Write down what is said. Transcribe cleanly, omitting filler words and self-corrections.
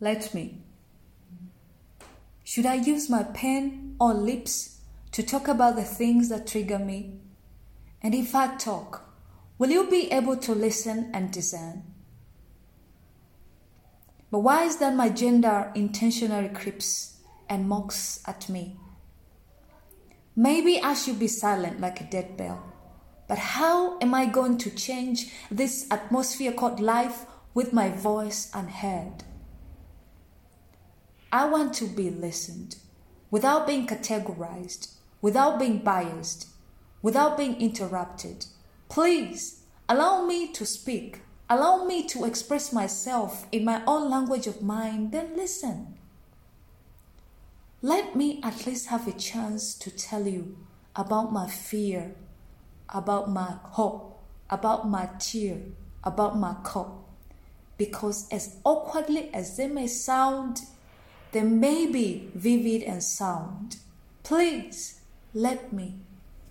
let me. Should I use my pen or lips to talk about the things that trigger me? And if I talk, will you be able to listen and discern? But why is that my gender intentionally creeps and mocks at me? Maybe I should be silent like a dead bell. But how am I going to change this atmosphere called life with my voice unheard? I want to be listened without being categorized, without being biased, without being interrupted. Please allow me to speak. Allow me to express myself in my own language of mind, then listen. Let me at least have a chance to tell you about my fear, about my hope, about my tear, about my cup. Because as awkwardly as they may sound, they may be vivid and sound. Please let me